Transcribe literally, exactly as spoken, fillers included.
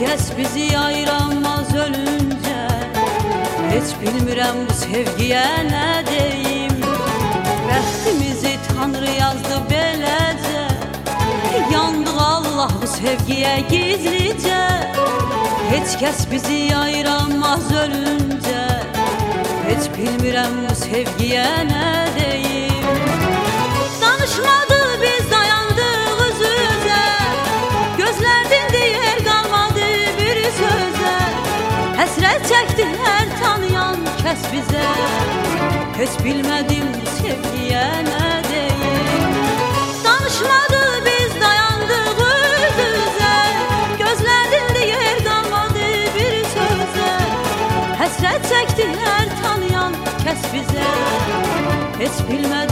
kəs bizi ayıramaz ölüncə. Heç bilmirəm bu sevgiyə nə deyim. Bəxtimizi Tanrı yazdı beləcə. Yandıq Allah bu sevgiyə gizlicə. Heç kəs bizi ayıramaz ölüncə. Heç bilmirəm bu sevgiyə nə deyim. Danışmadı biz dayandıq üz-üzə. Gözlərdin deyər qalmadı bir sözə. Həsrət çəkdi hər tanıyan kəs bizə. Heç bilmədim bu sevgiyə nə deyim. Danışmadı biz dayandıq üz-üzə. Gözlərdin deyər qalmadı bir sözə. Həsrət çəkdi hər tanıyan kəs bizə. Heç bilmədim